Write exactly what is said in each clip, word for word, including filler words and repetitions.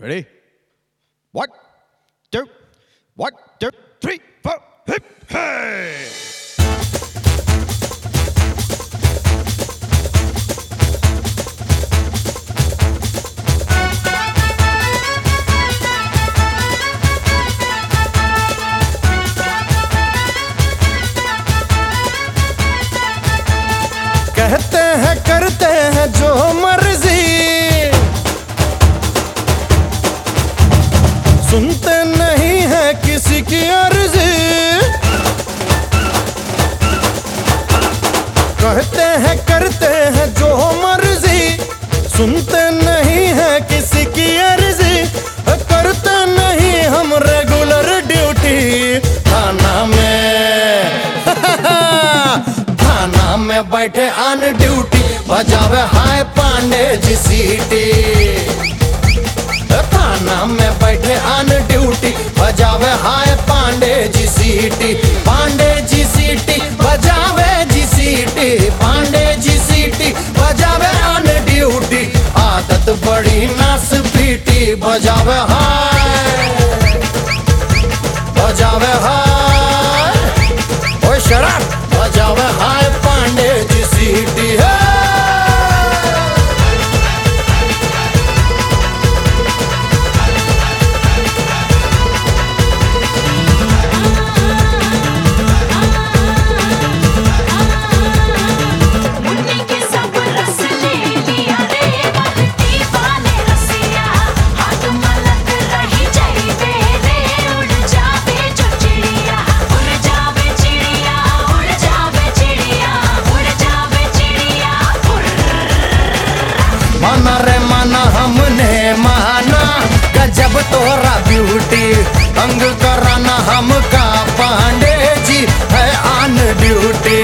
Ready? One, two, one, two, three, four, hip, hey! कहते हैं करते हैं जो मर्जी, सुनते नहीं है किसी की अर्जी। कहते हैं करते हैं जो मर्जी, सुनते नहीं है किसी की अर्जी। करते नहीं हम रेगुलर ड्यूटी थाना में थाना में बैठे ऑन ड्यूटी बजावे हाय पांडे जी सीटी। थाना में बैठे ऑन ड्यूटी बजावे हाय पांडे जी सीटी। पांडे जी सीटी बजावे जी सीटी। पांडे जी सीटी बजावे ऑन ड्यूटी। आदत बड़ी नास पीटी बजावे हाय बजावे हाय ओए शराब बजावे हाय पांडे जी सीटी है। माना रे माना हमने माना गजब तोरा ब्यूटी। अंग कराना हमका पांडे जी है ऑन ड्यूटी।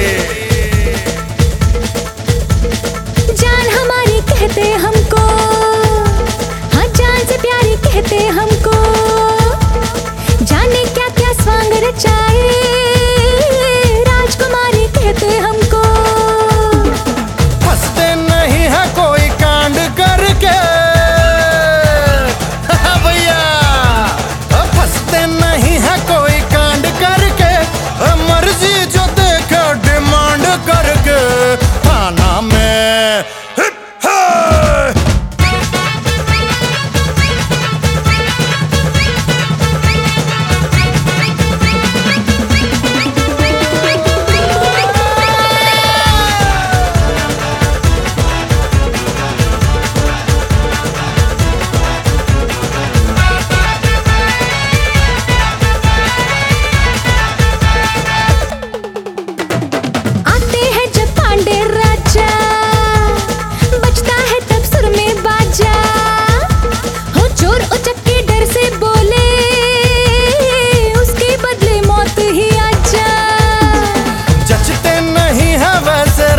जान हमारी कहते हमको, हाँ जान से प्यारी कहते हमको। जाने क्या क्या स्वांग रचाए राजकुमारी कहते हमको। फंसते नहीं है कोई कांड करके भैया, फंसते नहीं है कोई कांड करके। मर्जी जो देखे डिमांड करके थाना में हिप है।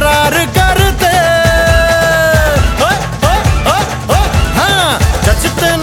जचते